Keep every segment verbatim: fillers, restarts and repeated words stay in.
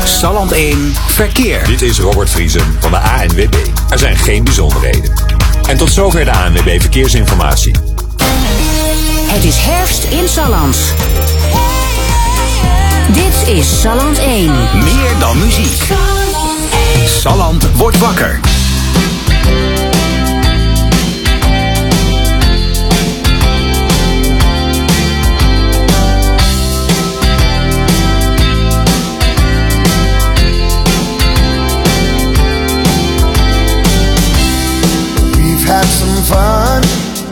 Salland één Verkeer. Dit is Robert Vriesen van de A N W B. Er zijn geen bijzonderheden. En tot zover de A N W B Verkeersinformatie. Het is herfst in Salland. Dit is Salland één. Meer dan muziek. Salland wordt wakker. Had some fun.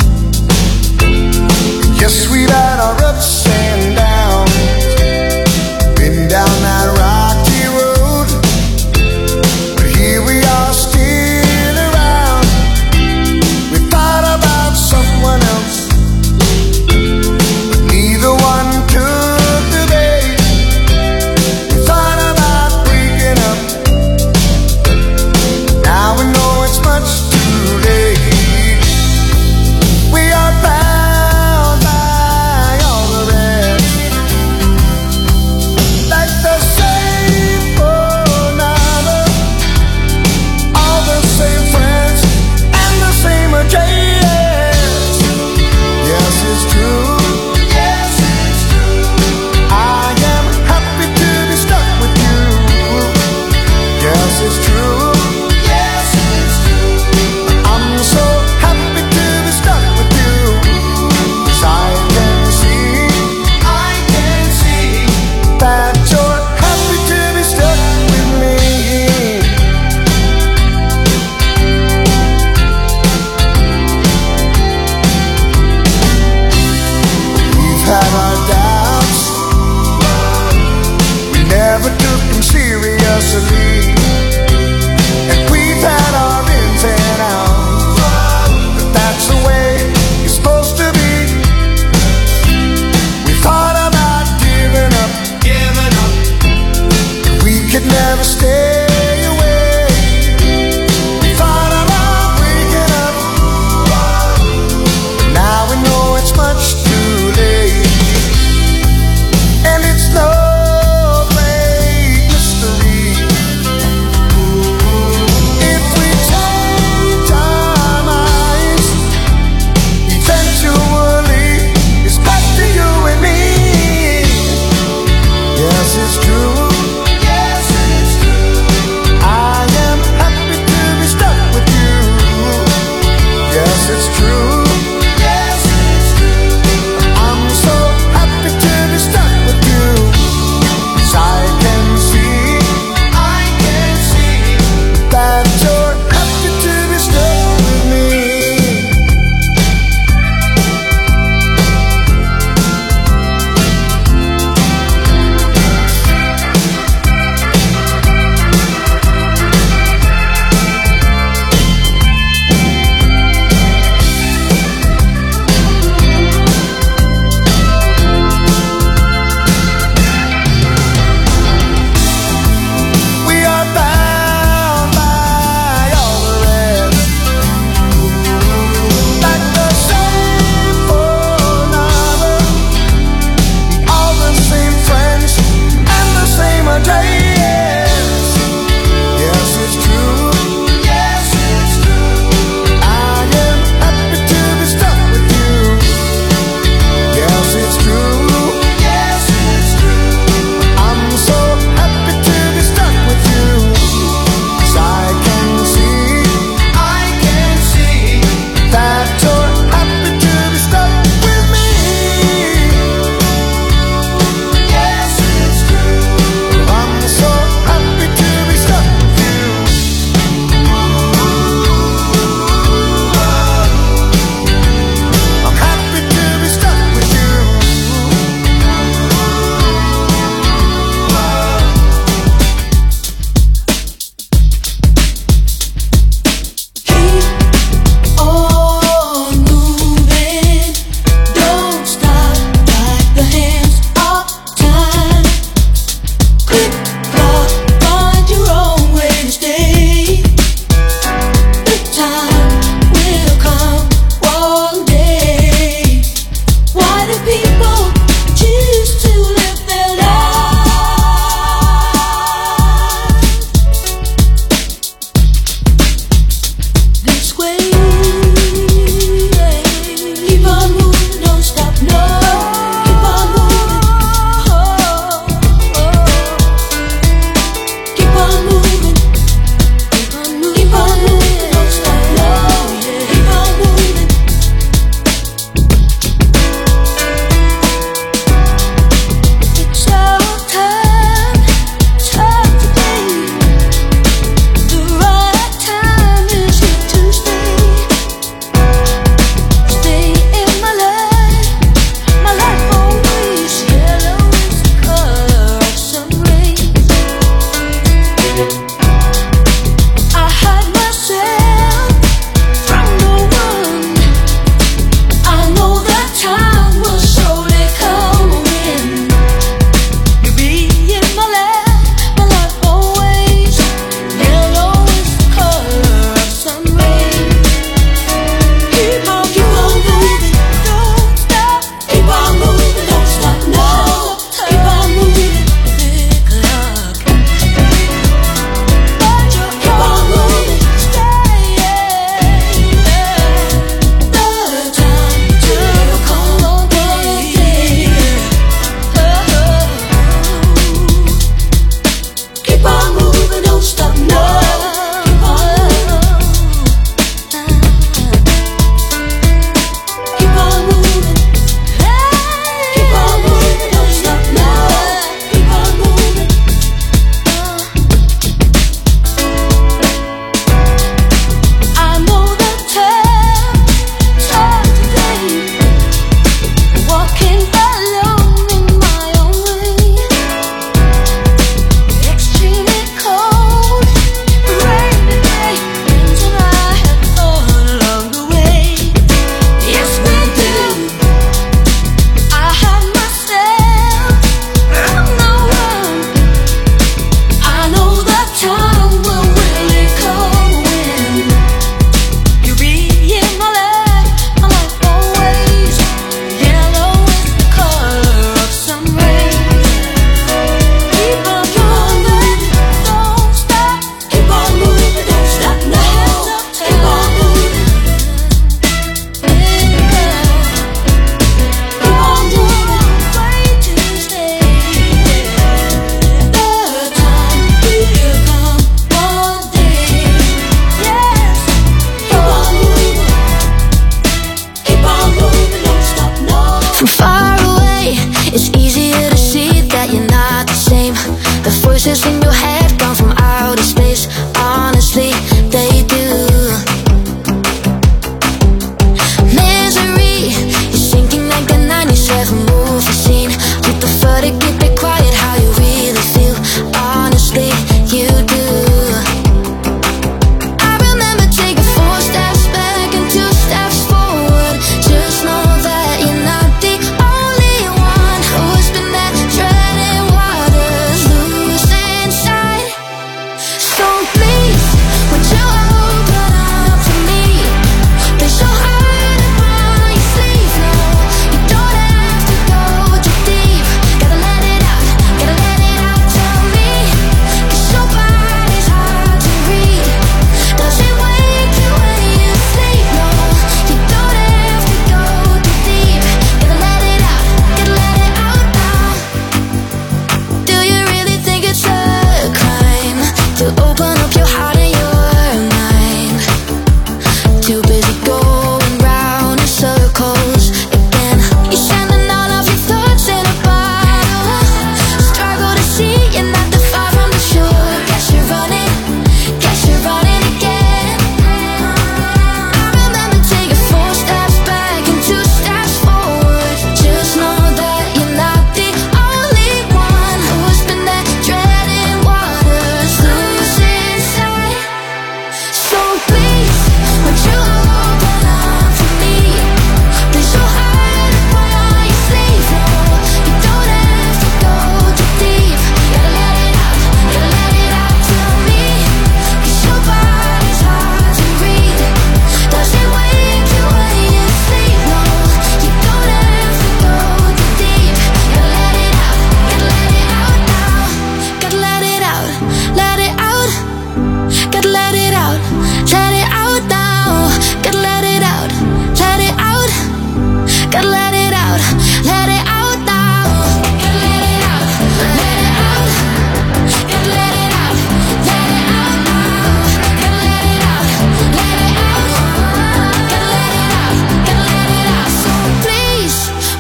Yes, we've had our ups and downs. Been down that rocky road, but here we are still around. We thought about someone else, but neither one took the bait. We thought about breaking up. Now we know it's much too late. We are bound by all the rest, like the same phone number, all the same friends, and the same address. Yes, it's true. Yes, it's true. I am happy to be stuck with you. Yes, it's true. Yes, it's true. I'm so happy to be stuck with you. 'Cause I can see, I can see that you're happy to be stuck with me. We've had our doubts, we never took them seriously. And we've had our ins and outs, but that's the way it's supposed to be. We thought about giving up, giving up. We could never stay away. We thought about breaking up, but now we know it's much too late. And it's no great mystery. If we change our minds, eventually it's back to you and me. Yes, it's true. Yes, it's true.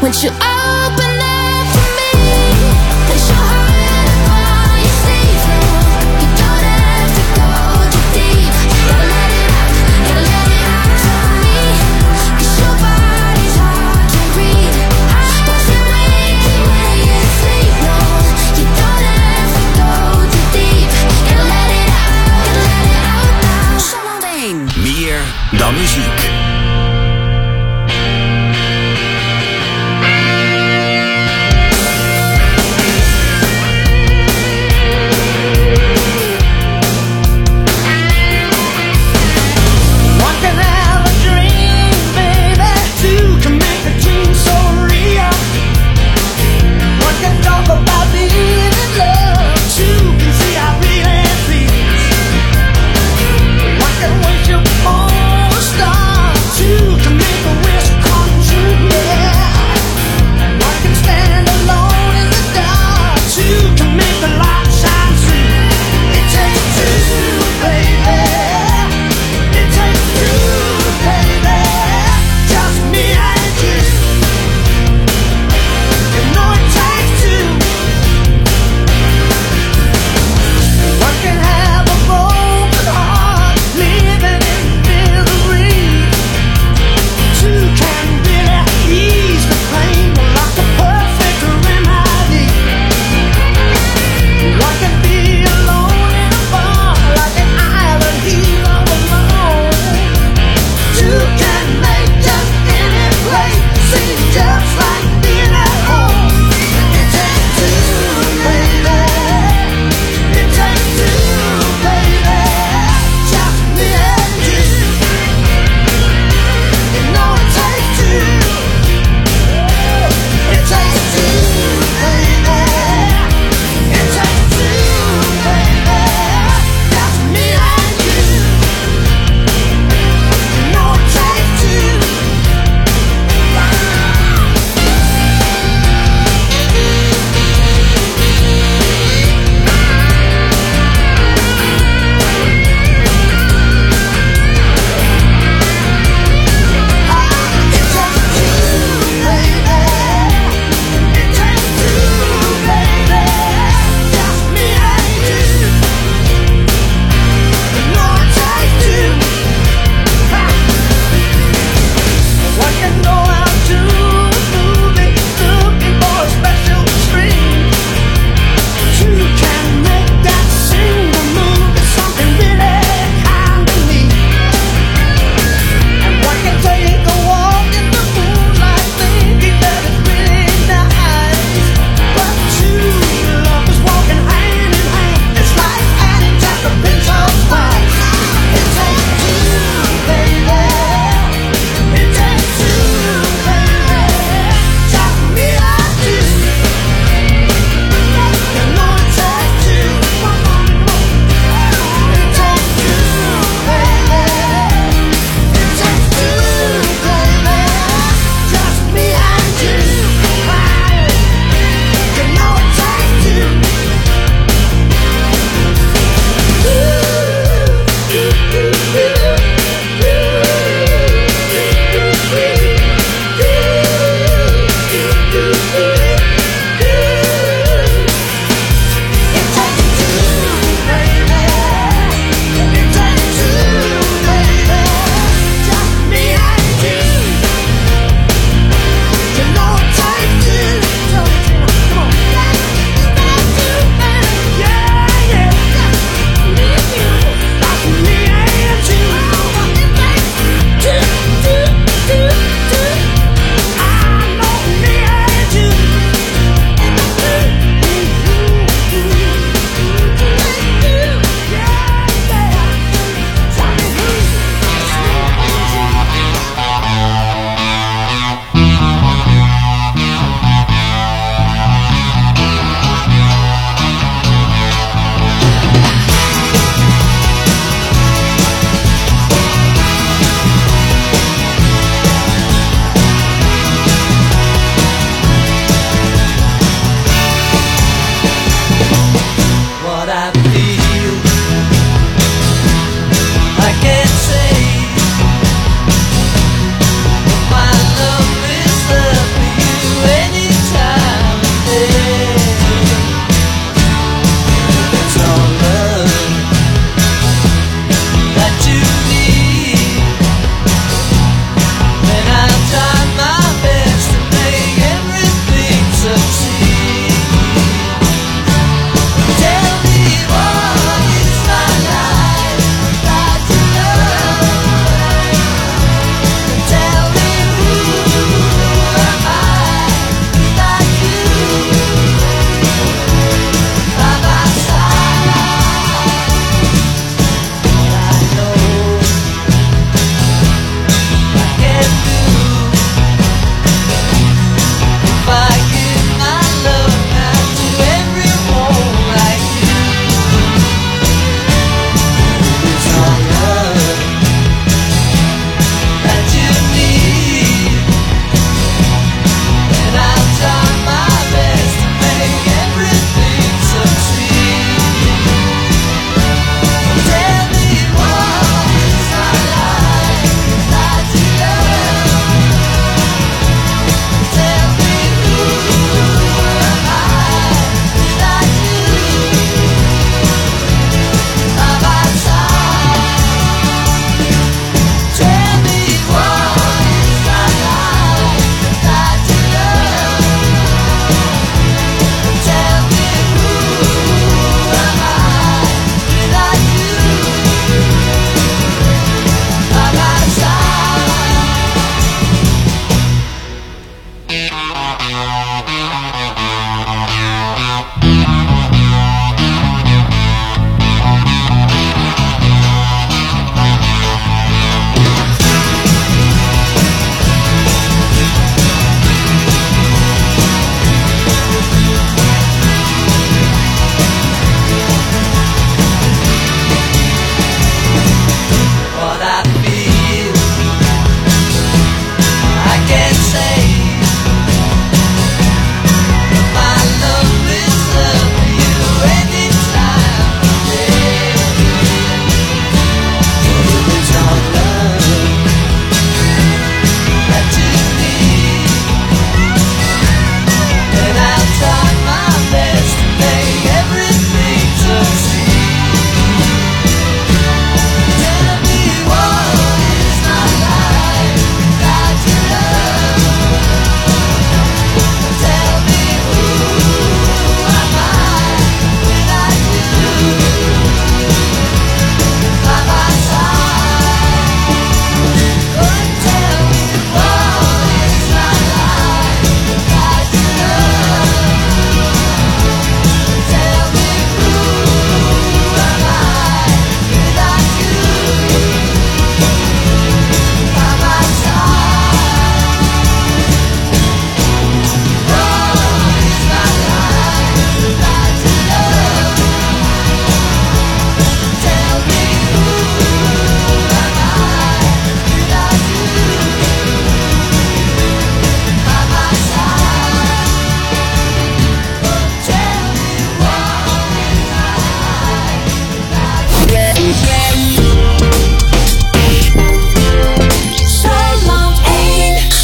Once you open up to me, place your heart upon your sleeve. No, you don't have to go too deep. Gotta let it out, gotta let it out to me. 'Cause your body's hard to read. Won't you wake me when you sleep? No, you don't have to go too deep. Gotta let it out, gotta let it out now. Salland één. Meer dan muziek.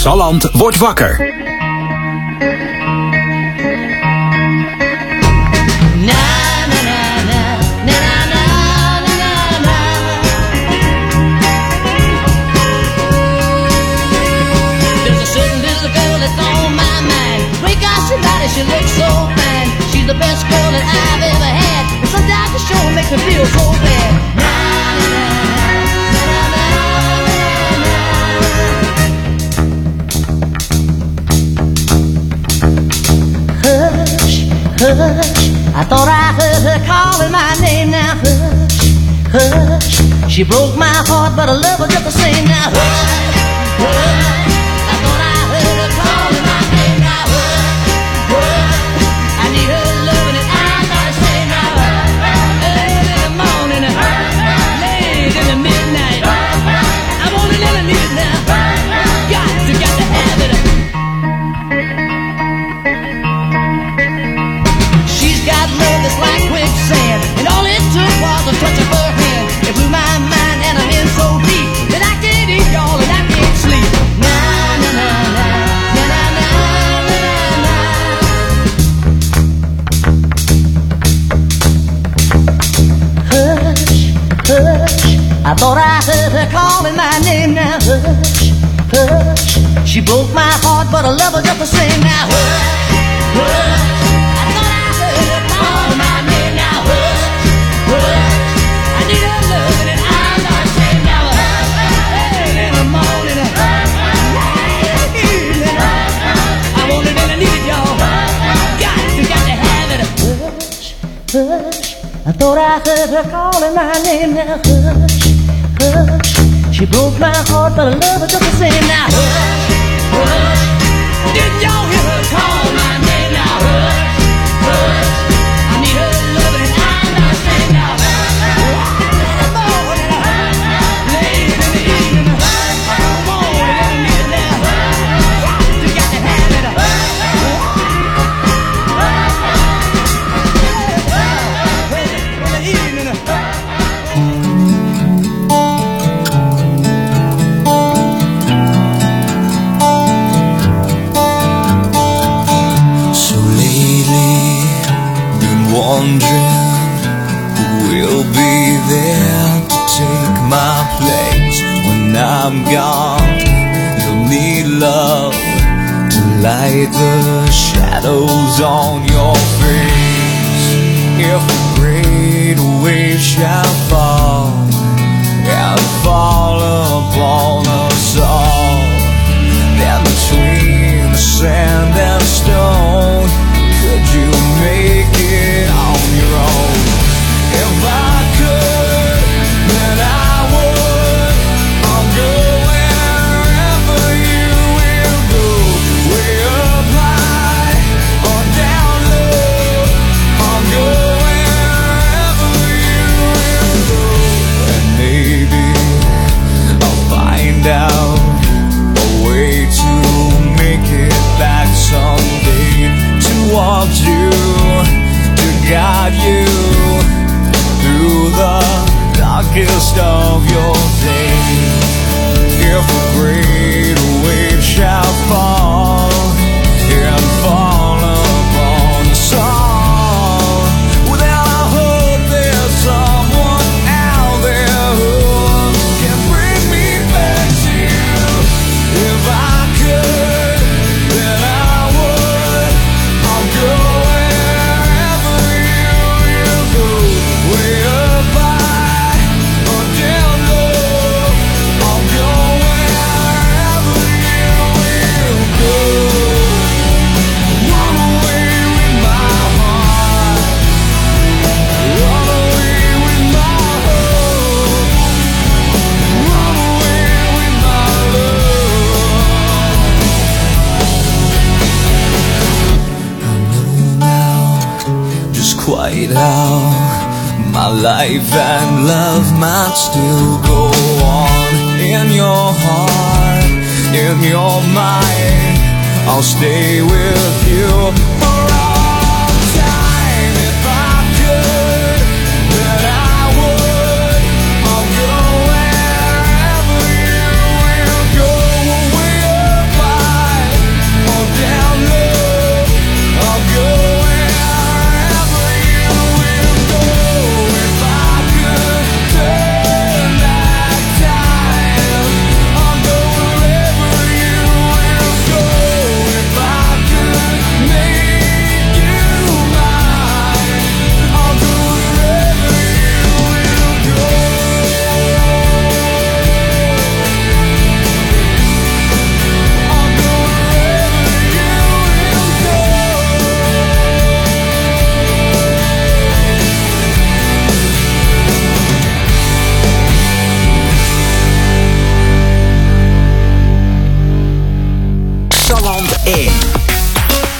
Salland wordt wakker. She looks so fine. She's the best girl that I've ever had. And sometimes the show makes me feel so bad. Hush, hush, I thought I heard her calling my name. Now hush, hush, she broke my heart, but I love her just the same. Now hush, hush, I thought I heard her calling my name. Now hush, I need her loving and I'm not ashamed now. Early in the morning, late in the midnight, I want a little need it now. Got to, got to have it. She's got love that's like quicksand, and all it took was a touch of her hand. It blew my mind and I'm in so deep that I can't eat y'all and I can't sleep. Nah, nah, nah, nah. Hush, I thought I heard her calling my name. Now hush, hush, she broke my heart, but I love her just the same. Now hush, hush, I thought I heard her calling my name. Now hush, hush, I need her loving and I'm not ashamed. Now hush, early in the morning, late evening, I want it and I need it, y'all. Got to, got to have it. Hush, hush, I thought I heard her calling my name. Now hush, hush, she broke my heart, but I love her just the same. Now hush, hush, didn't y'all hear her call my name? Now hush, hush, I need her loving and I'm not ashamed. Now hush, in the morning, late in the evening, I want it and I need it now. You got to have it. Wondering who will be there to take my place when I'm gone. You'll need love to light the shadows on your face. If a great wave shall fall and fall upon us all, then between the sand and stone, could you make it on your own? If I could, then I would. I'll go wherever you will go, way up high or down low. I'll go wherever you will go, and maybe I'll find out a way to make it back someday, towards you, to guide you through the darkest of your days. If a great wave shall fall and fall upon us all, well then I hope there's someone out there who can bring me back to you. If I could, then I would. I'll go wherever you will go, way up high or down low. I'll go wherever you will go. Run away with my heart, run away with my hope, run away with my love. I know now just quite how my life and love might still go on. In your heart, in your mind, I'll stay with you for all time. If I could, then I would. I'll go wherever you will go, way up high.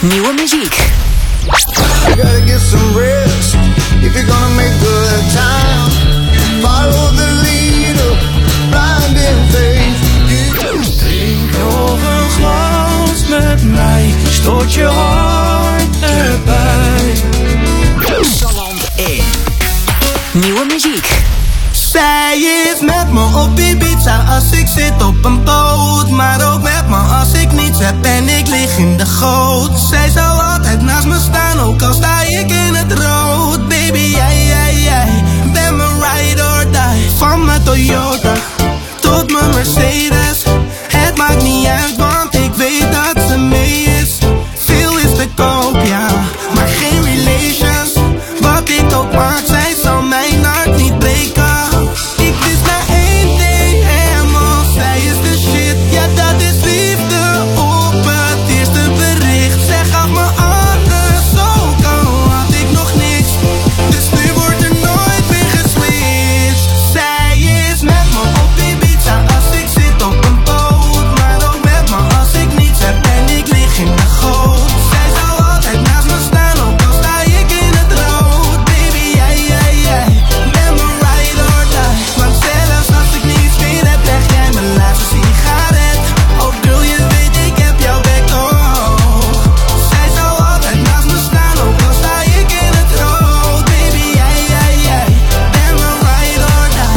Nieuwe muziek. You gotta get some rest if you're gonna make good time. Follow the leader, blind in faith. Drink nog een glas met mij, stoot je hart erbij. Salland één. Nieuwe muziek. Zij is met me op Ibiza als ik zit op een boot. Maar ook met me als ik niets heb en ik lig in de goot. Zij zal altijd naast me staan, ook al sta ik in het rood. Baby, jij, jij, jij, ben mijn ride or die. Van mijn Toyota tot mijn Mercedes. Het maakt niet uit, want ik weet dat ze mee is. Veel is te koop, ja, maar geen relations. Wat ik ook maak, zij zal mijn hart niet breken. Ik wist maar één ding, helemaal, zij is de shit. Ja, dat is liefde op het eerste bericht. Zij gaf me alles, ook al had ik nog niks. Dus nu wordt er nooit meer geswitcht. Zij is met me op Ibiza als ik zit op een boot. Maar ook met me als ik niets heb en ik lig in de goot. Zij zal altijd naast me staan, ook al sta ik in het rood. Baby, jij, jij, jij, ben mijn ride or die. Want zelfs als ik niets meer heb, leg jij mijn laatste sigaret. Oh girl, je weet ik heb jouw bek toch. Zij zal altijd naast me staan, ook al sta ik in het rood. Baby, jij, jij, jij, ben mijn ride or die.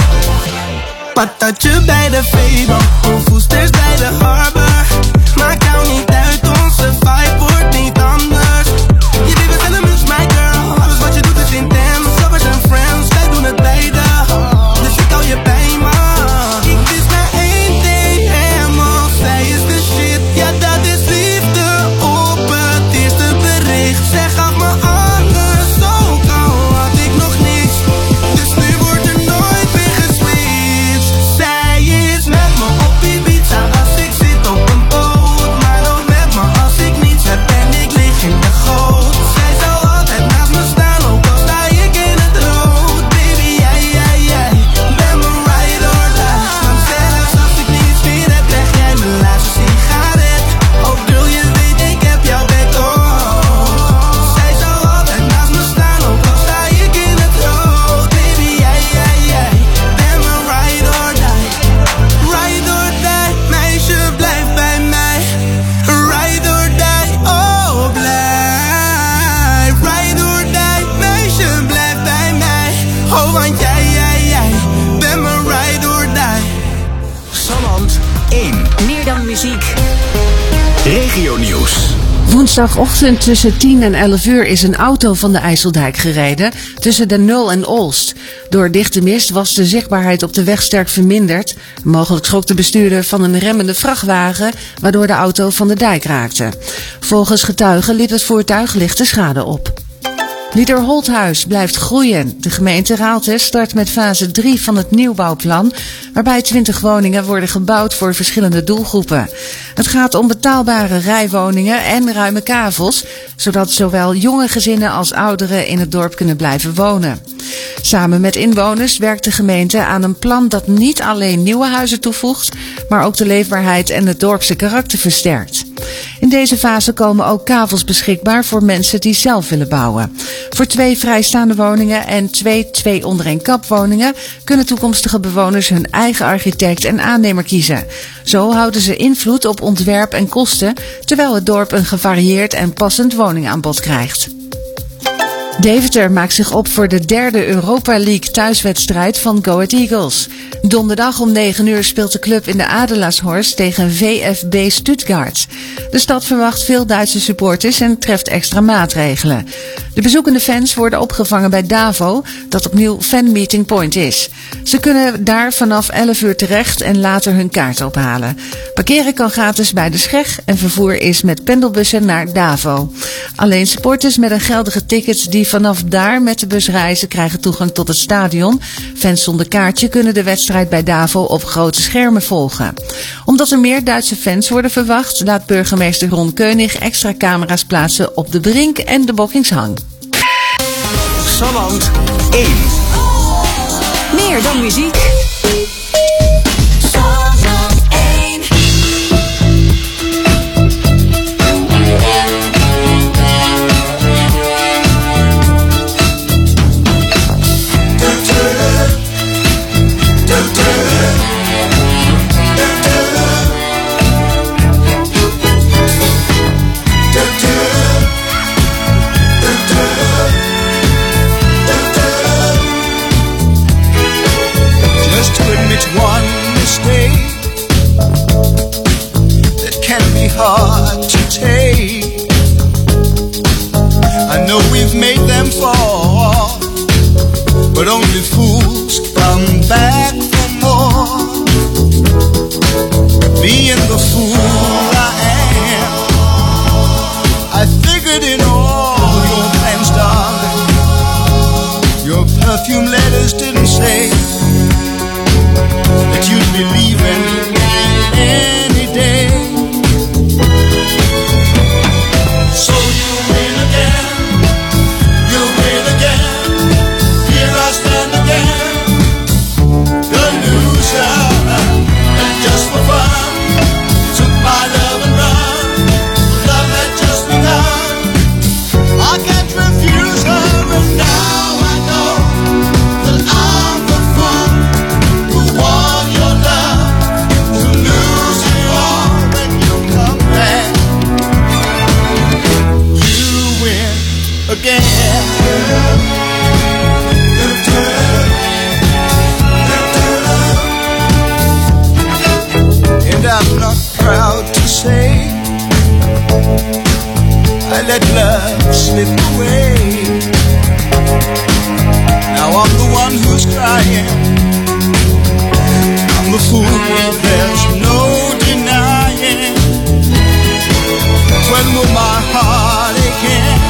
Patatje bij de Febo, oefensters bij de Harbor. Maakt jou niet uit, onze vibe wordt niet anders. Je lieve elements, my girl, alles wat je doet is intens. Lovers en friends, wij doen het beide. Dus ik hou je bij me. Ik wist maar één ding, helemaal, zij is de shit. Ja, dat is liefde op het eerste bericht. Zij gaf me alles, ook al had ik nog niks. Dus nu wordt er nooit meer geswitcht. Zij is met me op Ibiza als ik zit op een boot. Maar ook met me als ik niets heb en ik lig in de goot. Zij zal altijd naast me staan, ook al sta ik in het rood. Baby, jij, jij, jij, ben mijn ride or die. Want zelfs als ik niets meer heb, leg jij mijn laatste sigaret. Oh girl, je weet ik heb jouw bek toch. Zij zal altijd naast me staan, ook al sta ik in het rood. Baby, jij, jij, jij, ben mijn ride or die. Ride or die, meisje blijf bij mij. Ride or die, oh blijf. Ride or die, meisje blijf bij mij. Oh want jij, jij, jij, ben mijn ride or die. Salland één. Meer dan muziek. Regionieuws. Woensdagochtend tussen tien en elf uur is een auto van de IJsseldijk gereden tussen Den Nul en Olst. Door dichte mist was de zichtbaarheid op de weg sterk verminderd. Mogelijk schrok de bestuurder van een remmende vrachtwagen, waardoor de auto van de dijk raakte. Volgens getuigen liep het voertuig lichte schade op. Liederholthuis blijft groeien. De gemeente Raalte start met fase drie van het nieuwbouwplan, waarbij twintig woningen worden gebouwd voor verschillende doelgroepen. Het gaat om betaalbare rijwoningen en ruime kavels, zodat zowel jonge gezinnen als ouderen in het dorp kunnen blijven wonen. Samen met inwoners werkt de gemeente aan een plan dat niet alleen nieuwe huizen toevoegt, maar ook de leefbaarheid en het dorpse karakter versterkt. In deze fase komen ook kavels beschikbaar voor mensen die zelf willen bouwen. Voor twee vrijstaande woningen en twee twee onder één kap woningen kunnen toekomstige bewoners hun eigen architect en aannemer kiezen. Zo houden ze invloed op ontwerp en kosten, terwijl het dorp een gevarieerd en passend woningaanbod krijgt. Deventer maakt zich op voor de derde Europa League thuiswedstrijd van Go Ahead Eagles. Donderdag om negen uur speelt de club in de Adelaarshorst tegen V F B Stuttgart. De stad verwacht veel Duitse supporters en treft extra maatregelen. De bezoekende fans worden opgevangen bij Davo, dat opnieuw Fan Meeting Point is. Ze kunnen daar vanaf elf uur terecht en later hun kaart ophalen. Parkeren kan gratis bij de Scheg en vervoer is met pendelbussen naar Davo. Alleen supporters met een geldige ticket die vanaf daar met de bus reizen krijgen toegang tot het stadion. Fans zonder kaartje kunnen de wedstrijd bij Davo op grote schermen volgen. Omdat er meer Duitse fans worden verwacht, laat burgemeester Ron Keunig extra camera's plaatsen op de Brink en de Bokkingshang. Salland één. Meer dan muziek. Salland één. only fools come back for more. Being the fool I am, I figured in all your plans, darling. Your perfume letters didn't say that you'd be leaving any day. So you win again, you win again. Here I stand again, the loser. And just for fun, you took my love and run. Love had just begun. I can't refuse her, and now I know that I'm the fool who won your love, to lose it all when you come back. You win again. And I'm not proud to say I let love slip away. Now I'm the one who's crying. I'm the fool, there's no denying. When will my heart again?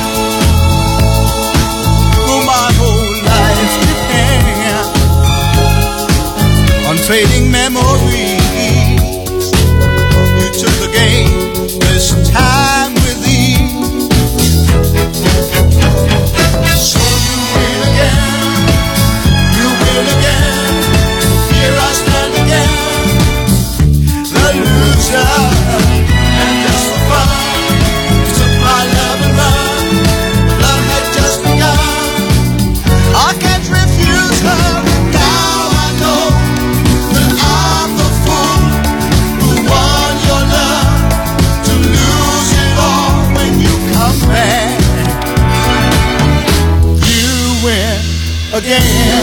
Will my whole life depend on fading memories? You took the game this time with ease. So you win again, you win again. Here I stand again, the loser. And just for fun, you took my love and run. Love had just begun. I can't refuse her, and now I know that I'm the fool who won your love, to lose it all when you come back. You win again.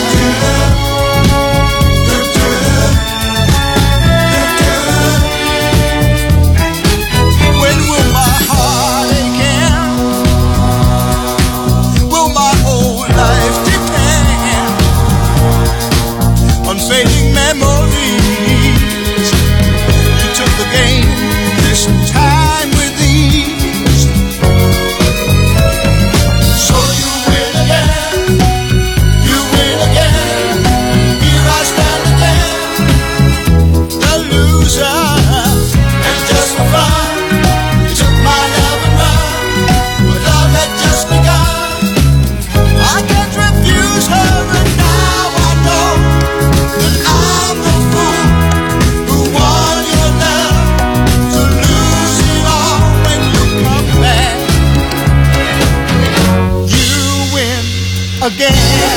When will my heart again? Will my whole life depend on fading memories? You took the game this time with ease. So you win again, you win again. Here I stand again, the loser. And just for fun, you took my love and run. But love had just begun. I can't refuse her, and now I know that I'm the fool who won your love, to lose it all when you come back. You win again.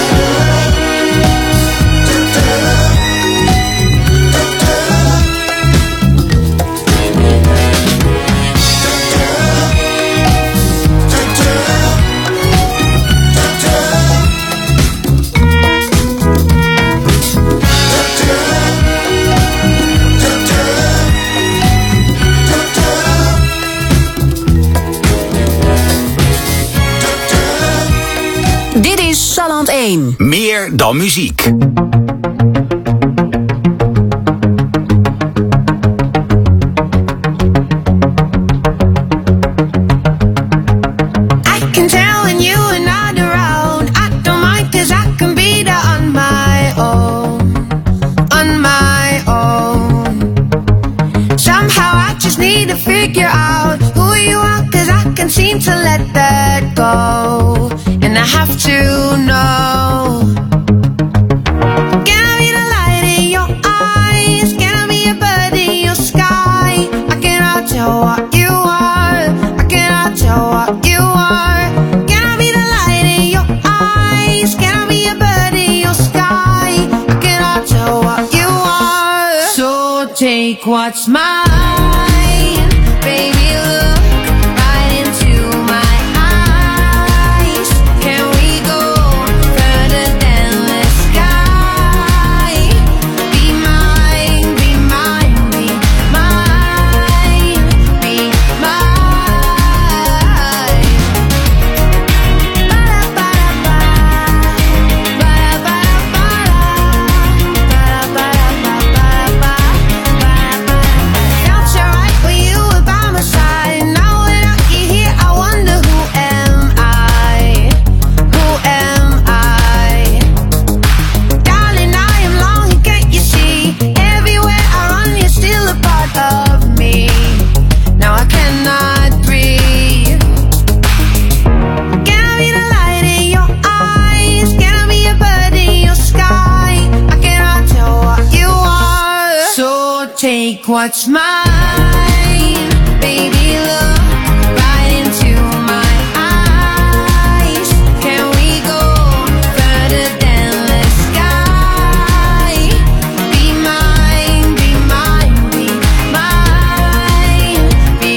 Dit is Salland één. Meer dan muziek. I can tell when you are not around. I don't mind, cause I can be there on my own. On my own. Somehow I just need to figure out who you are, cause I can't seem to let that go. And I have to know. Can I be the light in your eyes? Can I be a bird in your sky? I cannot tell what you are. I cannot tell what you are. Can I be the light in your eyes? Can I be a bird in your sky? I cannot tell what you are. So take what's mine, baby, look right into my eyes. Can we go further than the sky? Be mine, be mine, be mine, be mine. Ba-da-ba-da-ba, ba-da-ba-da-ba. take what's mine, baby, look right into my eyes. Can we go further than the sky? Be mine, be mine, be mine, be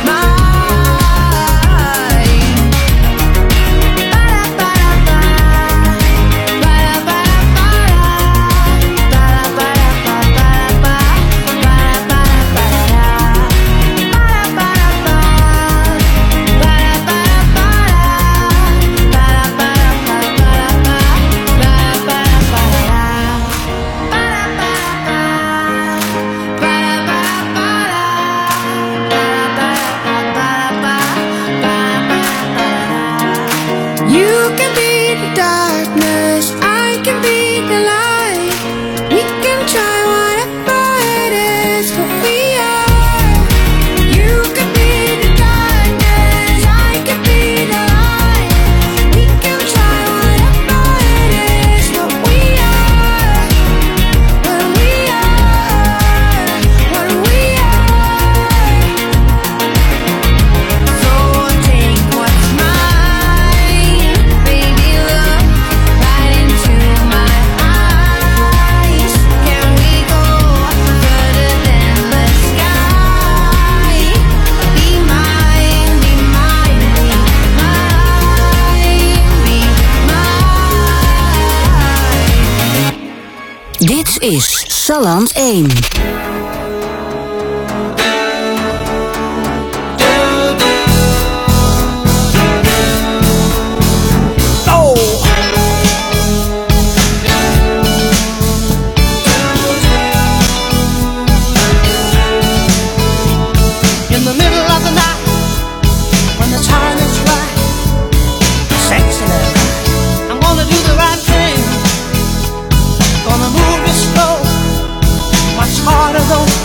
mine. Ba-da-ba-da-ba, you can be the darkness, I can be the light. We can try whatever it is, what we are. You can be the darkness, I can be the light. We can try whatever it is, what we are. What we are, what we are. So take what's mine, baby, look right into my eyes. Can we go further than the sky? Be mine, be mine, be mine, be mine. Dit is Salland één. In the middle of the night, when the time is right, sexy love, I'm gonna do the right thing. Gonna move it slow, much harder though.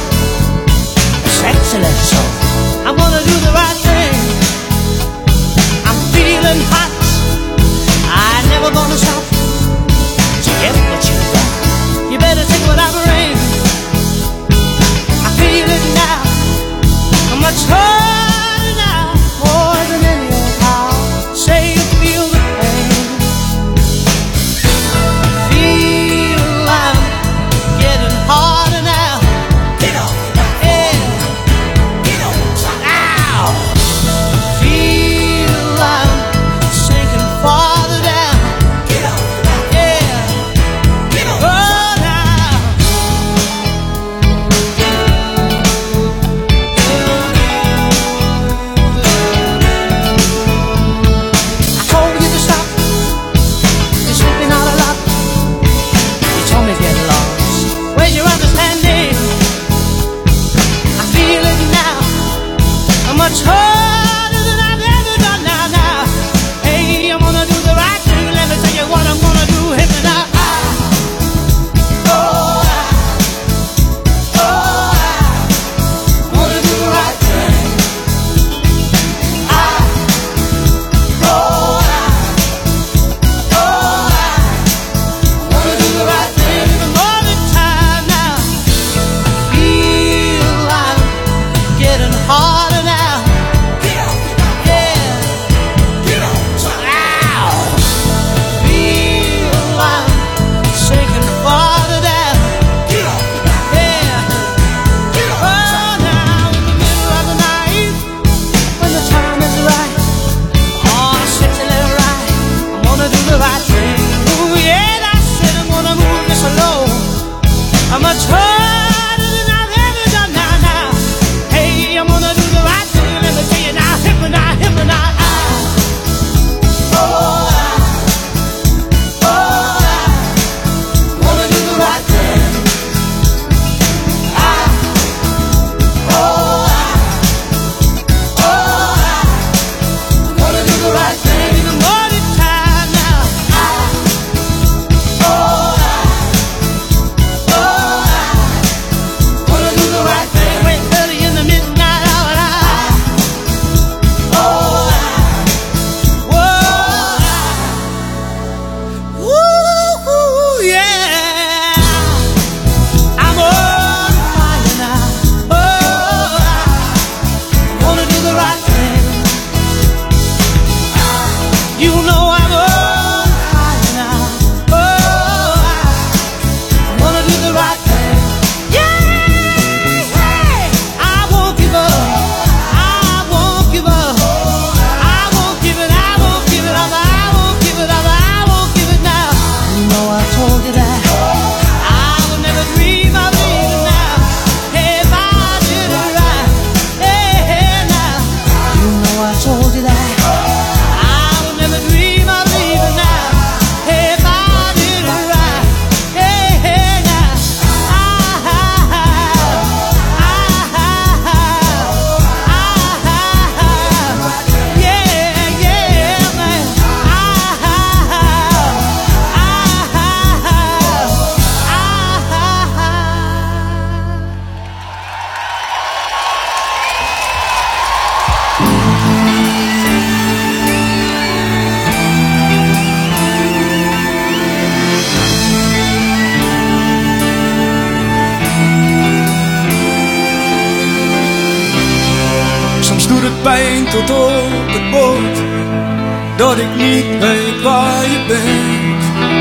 tot op het bord dat ik niet weet waar je bent.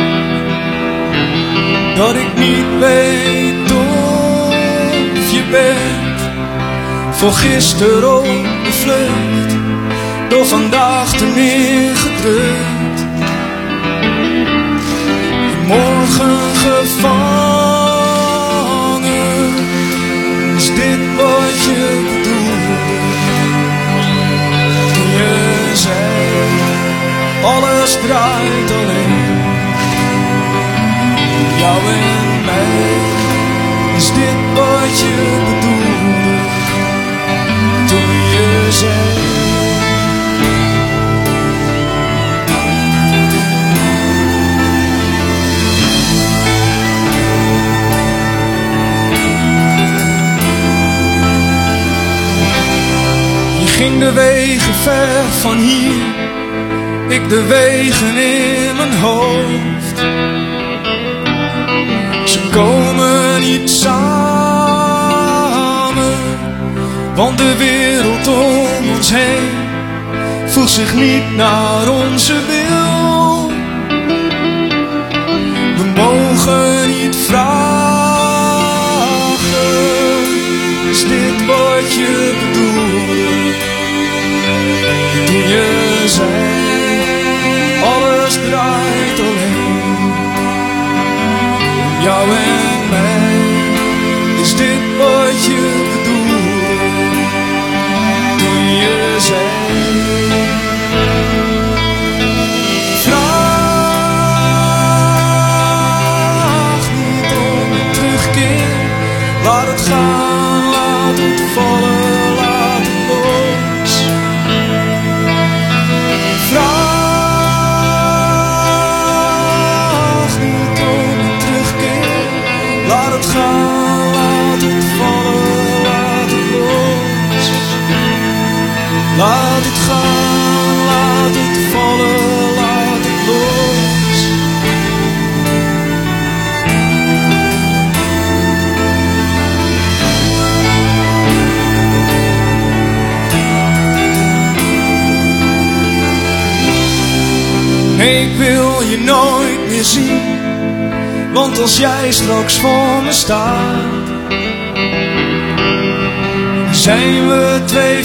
Dat ik niet weet of je bent. Voor gisteren op de vlucht, door vandaag te neergedrukt. Morgen gevangen, is dit wat je bedoelde? Toen je zei, alles draait alleen jou en mij. Is dit wat je bedoelde? Toen je zei. Ging de wegen ver van hier, ik de wegen in mijn hoofd. Ze komen niet samen, want de wereld om ons heen voelt zich niet naar onze wil. We mogen niet vragen, is dit wat je bedoelde? Toen je zei, alles draait alleen om jou en mij. Is dit wat je bedoelde? Toen je zei, vraag niet om een terugkeer. Laat het gaan, laat het vallen, laat het los. Vraag niet om een terugkeer. Laat het gaan, laat het vallen, laat het los. Laat het gaan, laat het vallen, laat het los. Ik wil je nooit meer zien, want als jij straks voor me staat, zijn we twee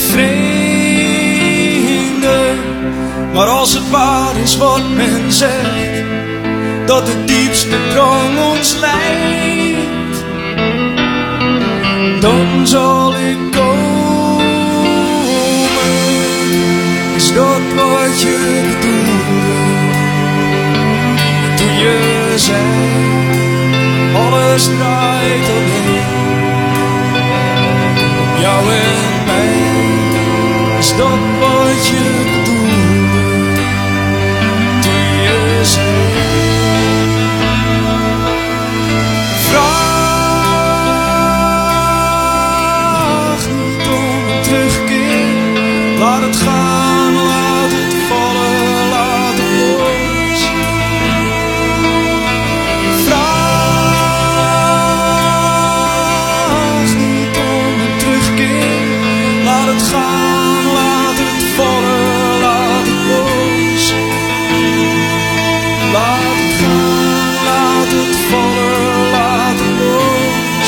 vrienden. Maar als het waar is wat men zegt, dat de diepste drang ons leidt, dan zal ik komen. Is dat wat je bedoelde? Toen je zei, alles draait alleen om jou en mij. Is dat wat je bedoelde? Toen je zei, vraag niet om een terugkeer. Laat het gaan, laat het vallen, laat het los. Vraag niet om een terugkeer. Laat het gaan, laat het vallen, laat het los. Laat het gaan, laat het vallen, laat het los.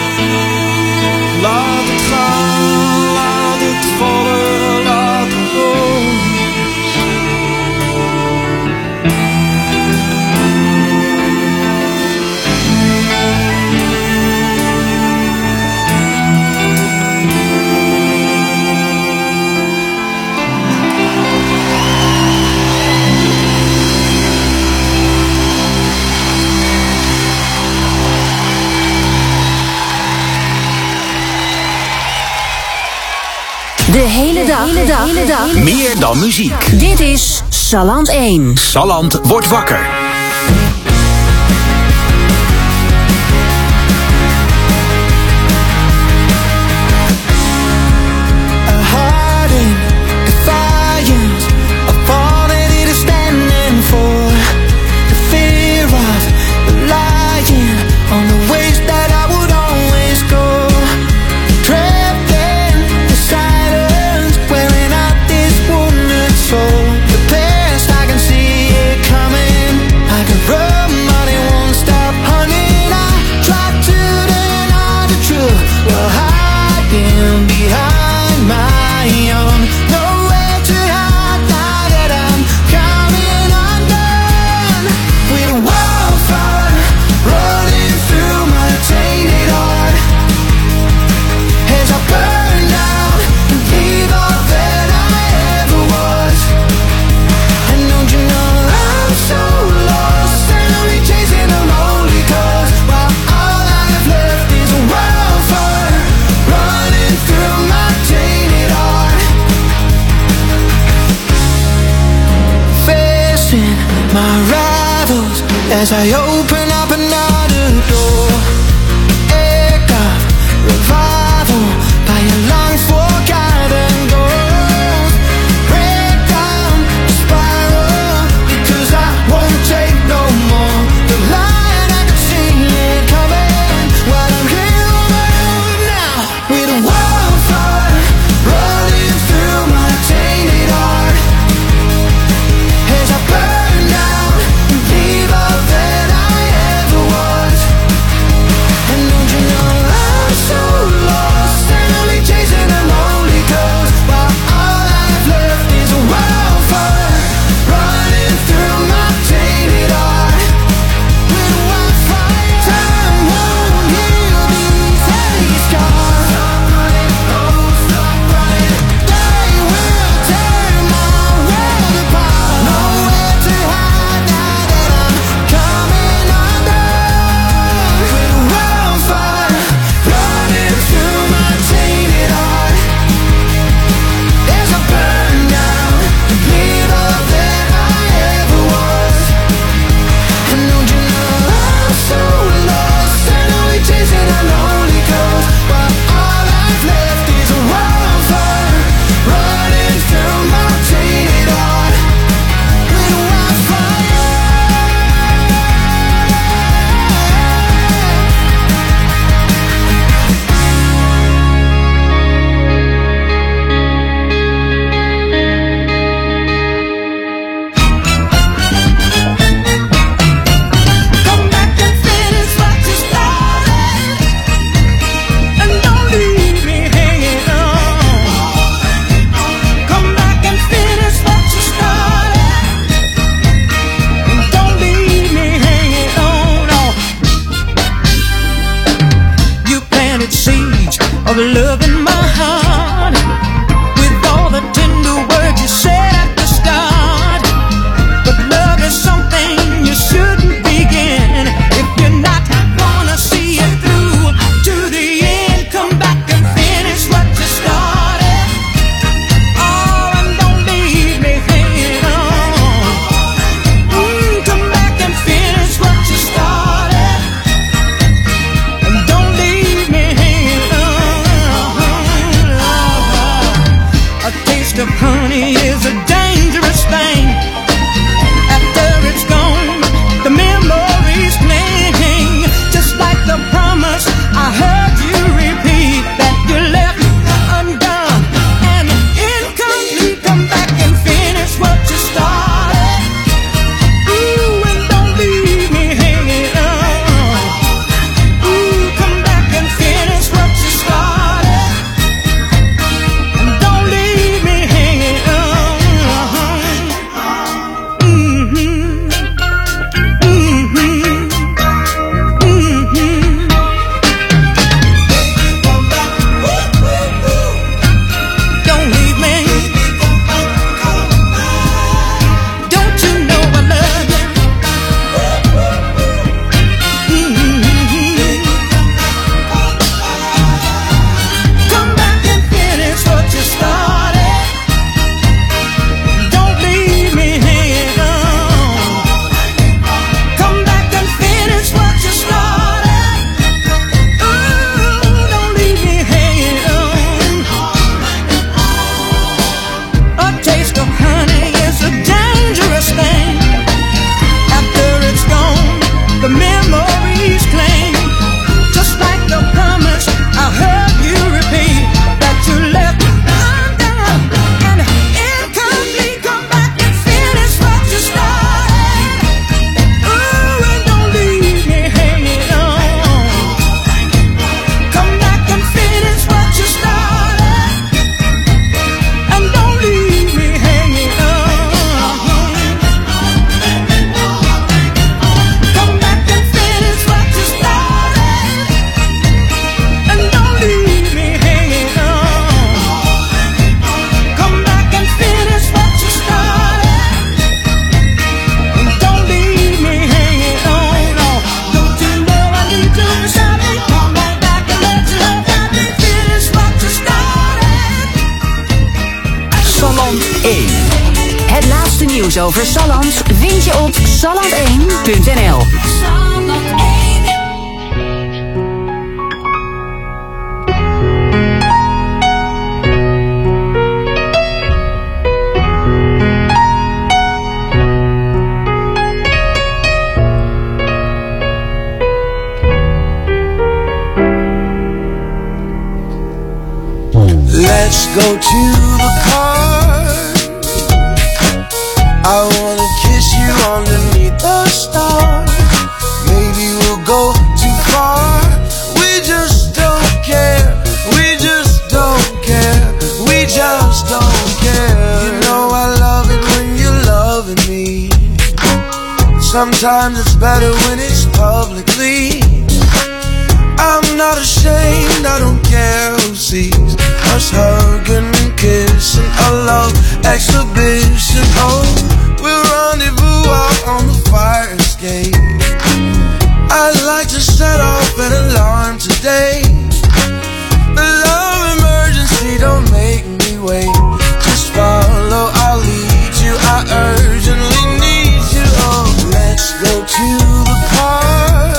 Laat het gaan, laat het vallen, laat het los. De hele dag, hele dag, hele dag. Meer dan muziek. Dit is Salland één. Salland wordt wakker. Trapped in the silence, wearing out the As I open up another door, echo, revival by your long forgotten goals. Break down the spiral, because I won't take no more. The light, I can see it coming while I'm here on my own now. With a wildfire running through my tainted heart, as I burn down and leave all that I am. nieuws over Salland vind je op salland één punt n l. Let's go to the park. I wanna kiss you underneath the stars. Maybe we'll go too far. We just don't care. We just don't care. We just don't care. You know I love it when you're loving me. Sometimes it's better when it's publicly. I'm not ashamed, I don't care who sees us hugging and kissing, a love exhibition. Oh, we'll rendezvous out on the fire escape. I'd like to set off an alarm today. The love emergency, don't make me wait. Just follow, I'll lead you, I urgently need you. Oh, let's go to the park.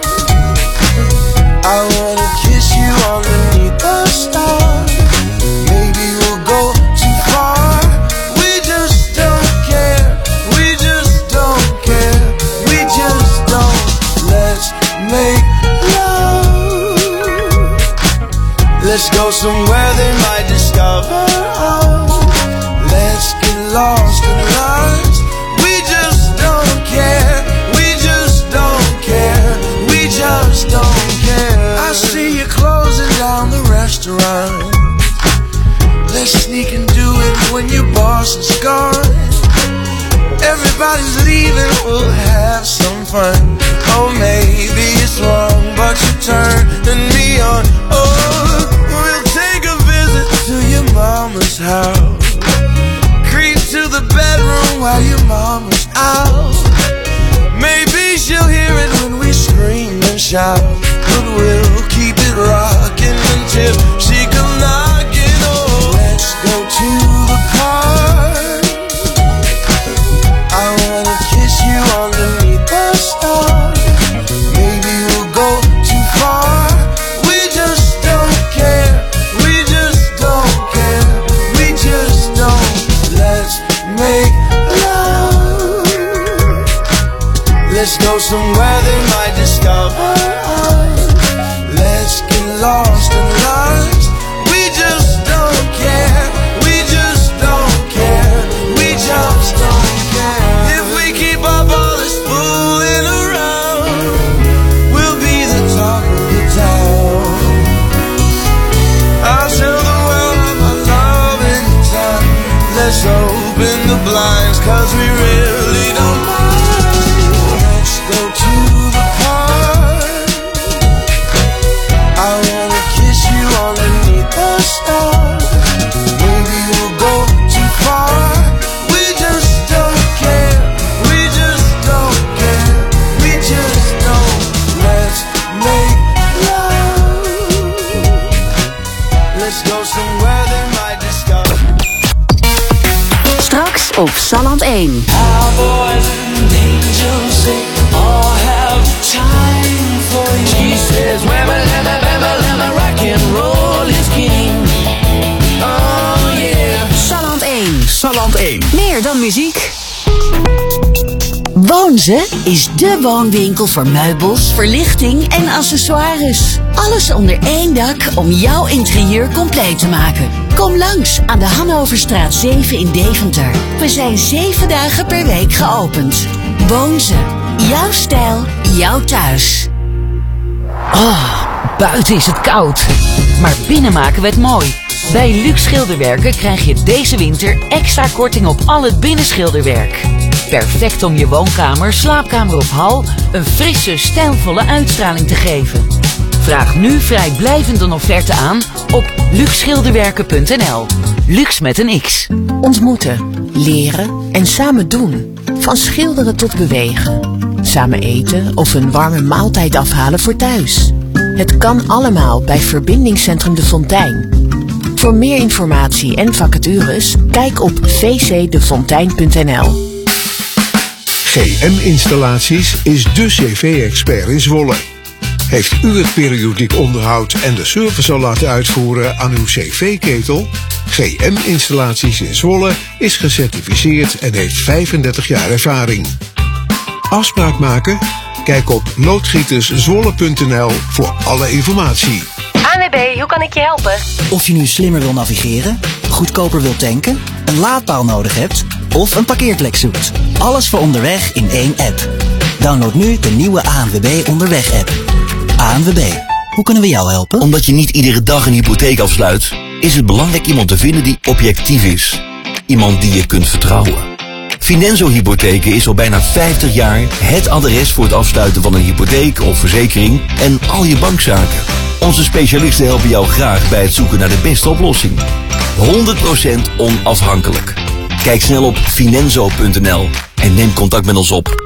I wanna kiss you underneath the stars. Maybe we'll go too far. We just don't care. We just don't care. We just don't. Let's make love. Let's go somewhere they might discover us. Let's get lost in lies. We just don't care. We just don't care. We just don't care. I see you closing down the restaurant. Let's sneak and do it when your boss is gone. Everybody's leaving, we'll have some fun. Oh, maybe it's wrong, but you're turning me on. Oh, we'll take a visit to your mama's house. Creep to the bedroom while your mama's out. Maybe she'll hear it when we scream and shout. But we'll keep it rocking until she come knocking. Oh, let's go to the park. I wanna kiss you underneath the stars. Maybe we'll go too far. We just don't care. We just don't care. We just don't. Let's make love. Let's go somewhere they might discover us. Let's get lost in lies. We just don't care. We just don't care. We just don't care. If we keep up all this fooling around, we'll be the talk of the town. I'll show the world of my love in time. Let's open the blinds, cause we really don't mind. Let's go to the park. I wanna kiss you underneath the stars. Maybe we'll go too far. We just don't care. We just don't care. We just don't. Let's make love. Let's go somewhere they might discover. Straks op Salland één. Cowboys and angels, they all have time for you. She says, whamma, lamma, bamma, lamma, rock and roll is king. Oh yeah. Salland één. Salland één. Meer dan muziek. Woonze is dé woonwinkel voor meubels, verlichting en accessoires. Alles onder één dak om jouw interieur compleet te maken. Kom langs aan de Hannoverstraat zeven in Deventer. We zijn zeven dagen per week geopend. Woonze. Jouw stijl, jouw thuis. Oh, buiten is het koud. Maar binnen maken we het mooi. Bij Luxe Schilderwerken krijg je deze winter extra korting op al het binnenschilderwerk. Perfect om je woonkamer, slaapkamer of hal een frisse, stijlvolle uitstraling te geven. Vraag nu vrijblijvend een offerte aan op luxe schilderwerken punt n l. Luxe met een X. Ontmoeten, leren en samen doen. Van schilderen tot bewegen. Samen eten of een warme maaltijd afhalen voor thuis. Het kan allemaal bij Verbindingscentrum De Fontein. Voor meer informatie en vacatures, kijk op v c de fontein punt n l. G M-installaties is de cv-expert in Zwolle. Heeft u het periodiek onderhoud en de service al laten uitvoeren aan uw cv-ketel? G M-installaties in Zwolle is gecertificeerd en heeft vijfendertig jaar ervaring. Afspraak maken? Kijk op loodgieterszwolle punt n l voor alle informatie. A N W B, hoe kan ik je helpen? Of je nu slimmer wil navigeren, goedkoper wilt tanken, een laadpaal nodig hebt of een parkeerplek zoekt. Alles voor onderweg in één app. Download nu de nieuwe A N W B Onderweg-app. A N W B, hoe kunnen we jou helpen? Omdat je niet iedere dag een hypotheek afsluit, is het belangrijk iemand te vinden die objectief is. Iemand die je kunt vertrouwen. Finanzo Hypotheken is al bijna vijftig jaar het adres voor het afsluiten van een hypotheek of verzekering en al je bankzaken. Onze specialisten helpen jou graag bij het zoeken naar de beste oplossing. honderd procent onafhankelijk. Kijk snel op finanzo punt n l en neem contact met ons op.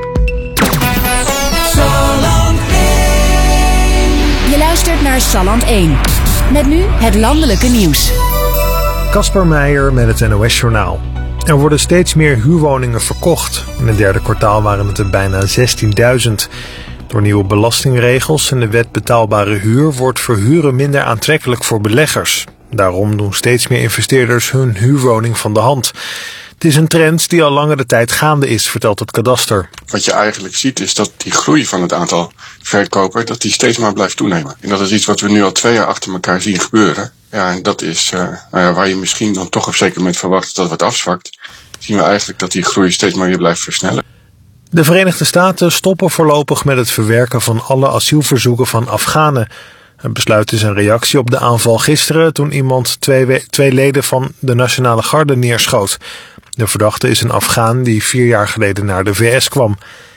Je luistert naar Salland één. Met nu het landelijke nieuws. Kasper Meijer met het N O S-journaal. Er worden steeds meer huurwoningen verkocht. In het derde kwartaal waren het er bijna zestienduizend. Door nieuwe belastingregels en de wet betaalbare huur wordt verhuren minder aantrekkelijk voor beleggers. Daarom doen steeds meer investeerders hun huurwoning van de hand. Het is een trend die al langere tijd gaande is, vertelt het kadaster. Wat je eigenlijk ziet is dat die groei van het aantal verkopers, dat die steeds maar blijft toenemen. En dat is iets wat we nu al twee jaar achter elkaar zien gebeuren. Ja, en dat is uh, nou ja, waar je misschien dan toch op zeker moment verwacht dat het wat afzwakt. Zien we eigenlijk dat die groei steeds maar weer blijft versnellen. De Verenigde Staten stoppen voorlopig met het verwerken van alle asielverzoeken van Afghanen. Het besluit is een reactie op de aanval gisteren toen iemand twee, we- twee leden van de Nationale Garde neerschoot. De verdachte is een Afghaan die vier jaar geleden naar de V S kwam.